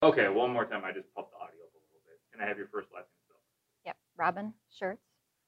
Okay, one more time. I just popped the audio up a little bit. Can I have your first last name spelled? Yep, Robyn Schertz,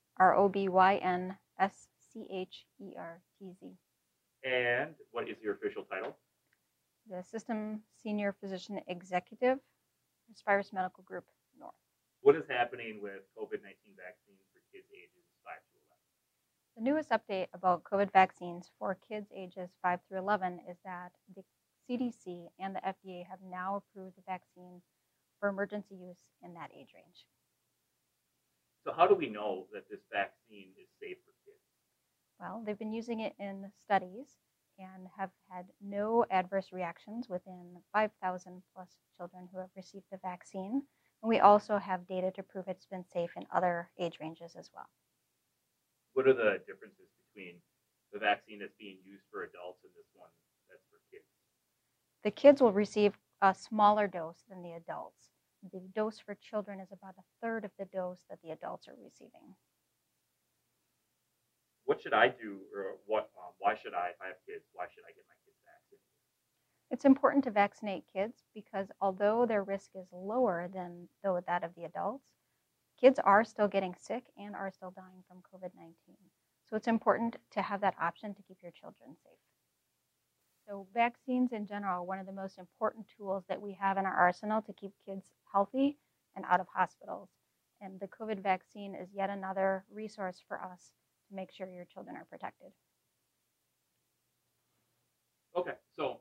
ROBYNSCHERTZ. And what is your official title? The Assistant Senior Physician Executive, Aspirus Medical Group North. What is happening with COVID-19 vaccines for kids ages 5 to 11? The newest update about COVID vaccines for kids ages 5 through 11 is that the CDC and the FDA have now approved the vaccine for emergency use in that age range. So how do we know that this vaccine is safe for kids? Well, they've been using it in studies and have had no adverse reactions within 5,000 plus children who have received the vaccine. And we also have data to prove it's been safe in other age ranges as well. What are the differences between the vaccine that's being used for adults and this one that's for kids? The kids will receive a smaller dose than the adults. The dose for children is about a third of the dose that the adults are receiving. What should I do, or why should I, if I have kids, why should I get my kids vaccinated? It's important to vaccinate kids because although their risk is lower than that of the adults, kids are still getting sick and are still dying from COVID-19. So it's important to have that option to keep your children safe. So vaccines in general are one of the most important tools that we have in our arsenal to keep kids healthy and out of hospitals. And the COVID vaccine is yet another resource for us to make sure your children are protected. Okay, so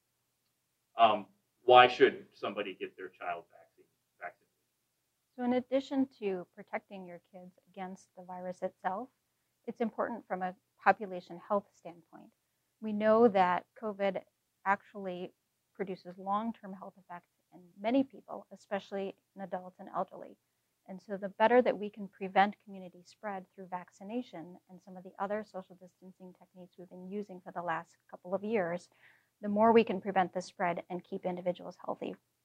why should somebody get their child vaccinated? So in addition to protecting your kids against the virus itself, it's important from a population health standpoint. We know that COVID actually produces long-term health effects in many people, especially in adults and elderly. And so the better that we can prevent community spread through vaccination and some of the other social distancing techniques we've been using for the last couple of years, the more we can prevent the spread and keep individuals healthy